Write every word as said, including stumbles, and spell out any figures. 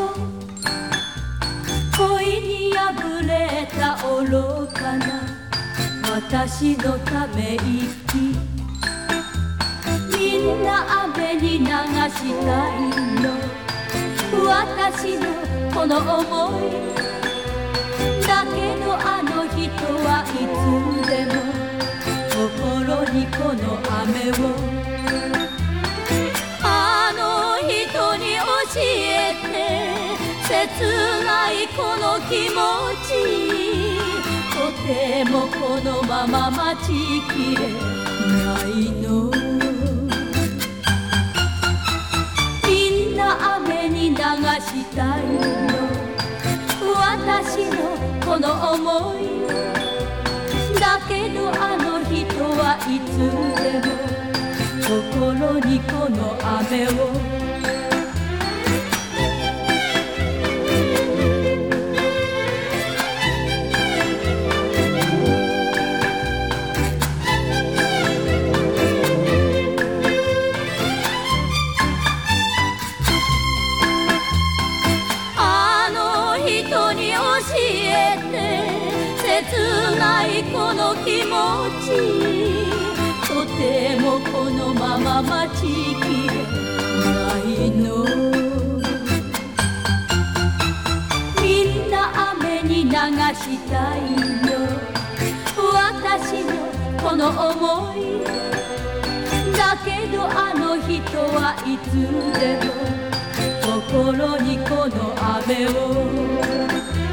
よ恋に破れた愚かな私のため息みんな雨に流したいの私のこの想いだけどあの人はいつでも心にこの雨をあの人に教えて切ないこの気持ちとてもこのまま待ちきれないのみんな雨に流したいの私のこの想いだけどあの人はいつでも心にこの雨を切ないこの気持ちとてもこのまま待ちきれないのみんな雨に流したいの私のこの想いだけどあの人はいつでも心にこの雨を